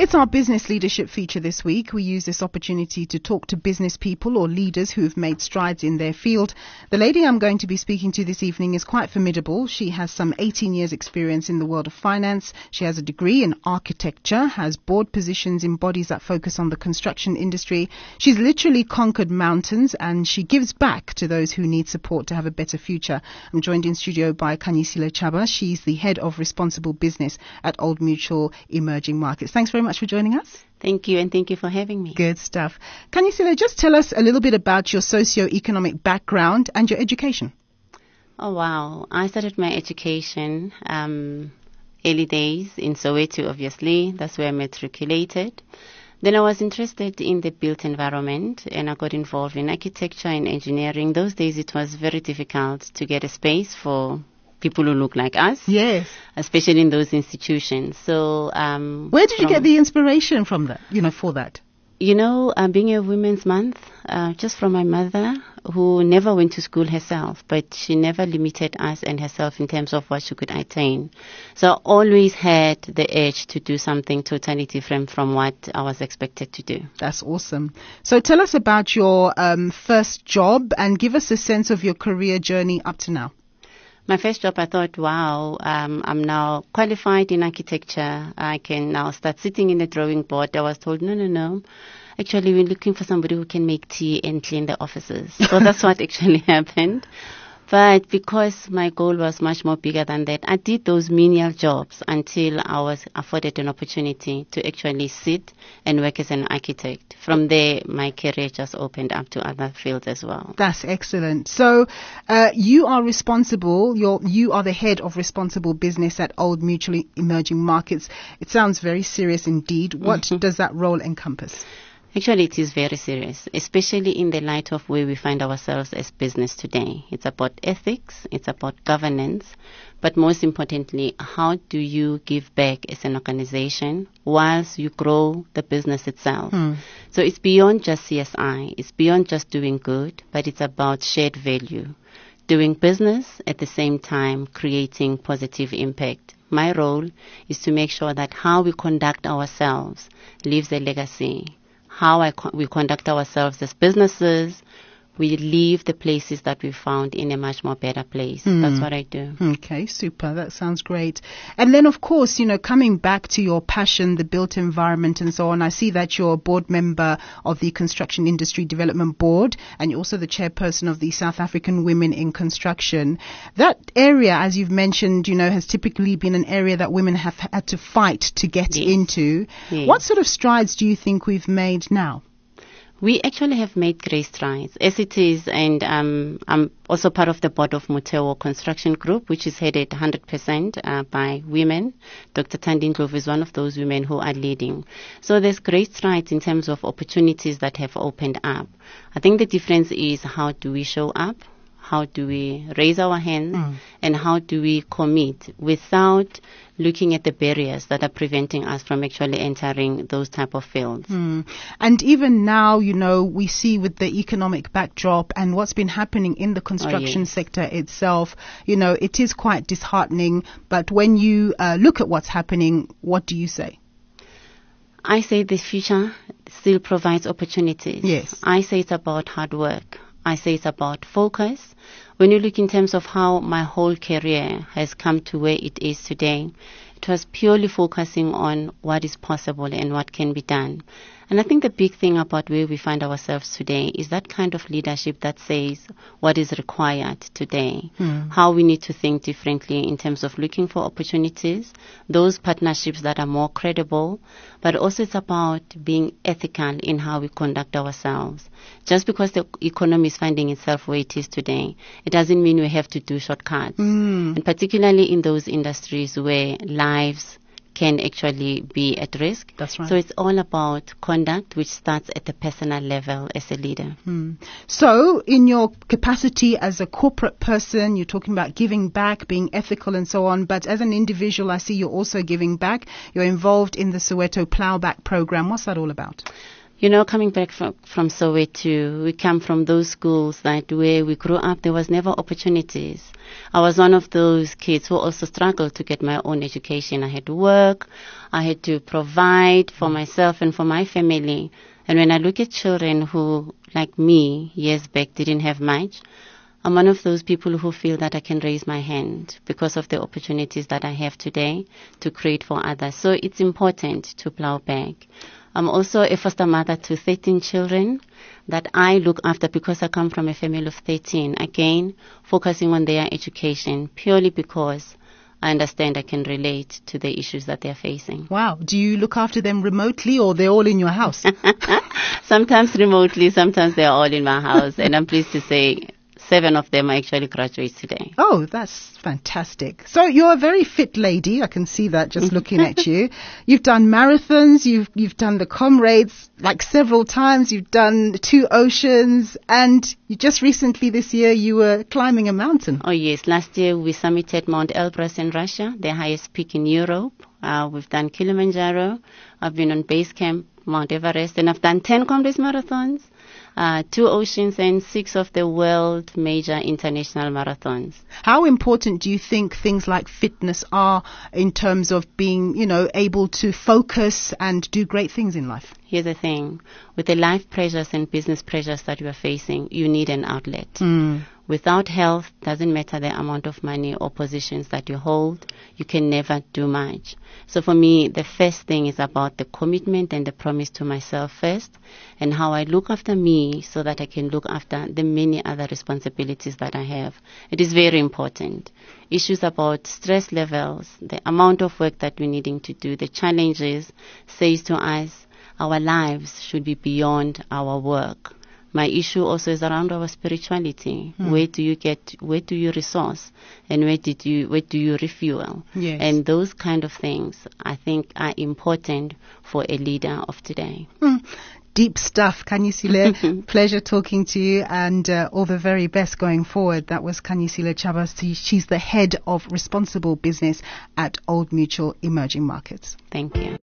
It's our business leadership feature this week. We use this opportunity to talk to business people or leaders who have made strides in their field. The lady I'm going to be speaking to this evening is quite formidable. She has some 18 years experience in the world of finance. She has a degree in architecture, has board positions in bodies that focus on the construction industry. She's literally conquered mountains and she gives back to those who need support to have a better future. I'm joined in studio by Khanyisile Chaba. She's the head of responsible business at Old Mutual Emerging Markets. Thanks very much for joining us. Thank you, and thank you for having me. Good stuff. Khanyisile, just tell us a little bit about your socio-economic background and your education. Oh, wow. I started my education early days in Soweto, obviously. That's where I matriculated. Then I was interested in the built environment, and I got involved in architecture and engineering. Those days it was very difficult to get a space for people who look like us. Yes. Especially in those institutions. So, where did you get the inspiration from that, for that? Being a Women's Month, just from my mother, who never went to school herself, but she never limited us and herself in terms of what she could attain. So I always had the urge to do something totally different from what I was expected to do. That's awesome. So tell us about your first job and give us a sense of your career journey up to now. My first job, I thought, wow, I'm now qualified in architecture. I can now start sitting in the drawing board. I was told, no. Actually, we're looking for somebody who can make tea and clean the offices. So that's what actually happened. But because my goal was much more bigger than that, I did those menial jobs until I was afforded an opportunity to actually sit and work as an architect. From there, my career just opened up to other fields as well. That's excellent. So you are responsible, you are the head of responsible business at Old Mutual Emerging Markets. It sounds very serious indeed. What does that role encompass? Actually, it is very serious, especially in the light of where we find ourselves as business today. It's about ethics, it's about governance, but most importantly, how do you give back as an organization whilst you grow the business itself? So it's beyond just CSI, it's beyond just doing good, but it's about shared value. Doing business at the same time creating positive impact. My role is to make sure that how we conduct ourselves leaves a legacy. How we conduct ourselves as businesses, we leave the places that we found in a much more better place. That's what I do. Okay, super. That sounds great. And then, of course, coming back to your passion, the built environment and so on, I see that you're a board member of the Construction Industry Development Board and you're also the chairperson of the South African Women in Construction. That area, as you've mentioned, has typically been an area that women have had to fight to get into. Yes. What sort of strides do you think we've made now? We actually have made great strides as it is, and I'm also part of the board of Muteo Construction Group, which is headed 100% by women. Dr. Thandi Ndlovu is one of those women who are leading. So there's great strides in terms of opportunities that have opened up. I think the difference is how do we show up? How do we raise our hands and how do we commit without looking at the barriers that are preventing us from actually entering those type of fields. And even now, we see with the economic backdrop and what's been happening in the construction sector itself, it is quite disheartening. But when you look at what's happening, what do you say? I say the future still provides opportunities. Yes. I say it's about hard work. I say it's about focus. When you look in terms of how my whole career has come to where it is today, it was purely focusing on what is possible and what can be done. And I think the big thing about where we find ourselves today is that kind of leadership that says what is required today, how we need to think differently in terms of looking for opportunities, those partnerships that are more credible, but also it's about being ethical in how we conduct ourselves. Just because the economy is finding itself where it is today, it doesn't mean we have to do shortcuts. And particularly in those industries where lives can actually be at risk. That's right. So it's all about conduct, which starts at the personal level as a leader. So in your capacity as a corporate person, you're talking about giving back, being ethical and so on. But as an individual, I see you're also giving back. You're involved in the Soweto Plowback program. What's that all about? You know, coming back from Soweto, we come from those schools that where we grew up, there was never opportunities. I was one of those kids who also struggled to get my own education. I had to work. I had to provide for myself and for my family. And when I look at children who, like me, years back, didn't have much, I'm one of those people who feel that I can raise my hand because of the opportunities that I have today to create for others. So it's important to plow back. I'm also a foster mother to 13 children that I look after because I come from a family of 13. Again, focusing on their education purely because I understand I can relate to the issues that they're facing. Wow. Do you look after them remotely or they're all in your house? Sometimes remotely, sometimes they're all in my house. And I'm pleased to say 7 of them actually graduate today. Oh, that's fantastic. So you're a very fit lady. I can see that just looking at you. You've done marathons. You've done the Comrades like several times. You've done 2 oceans. And you just recently this year, you were climbing a mountain. Oh, yes. Last year, we summited Mount Elbrus in Russia, the highest peak in Europe. We've done Kilimanjaro. I've been on base camp, Mount Everest. And I've done 10 Comrades marathons. 2 oceans and 6 of the world major international marathons. How important do you think things like fitness are in terms of being, able to focus and do great things in life? Here's the thing. With the life pressures and business pressures that you are facing, you need an outlet. Without health, doesn't matter the amount of money or positions that you hold, you can never do much. So for me, the first thing is about the commitment and the promise to myself first, and how I look after me so that I can look after the many other responsibilities that I have. It is very important. Issues about stress levels, the amount of work that we're needing to do, the challenges, says to us, our lives should be beyond our work. My issue also is around our spirituality. Where do you resource, and where do you refuel? Yes. And those kind of things, I think, are important for a leader of today. Deep stuff, Khanyisile. Pleasure talking to you, and all the very best going forward. That was Khanyisile Chabas. She's the head of responsible business at Old Mutual Emerging Markets. Thank you.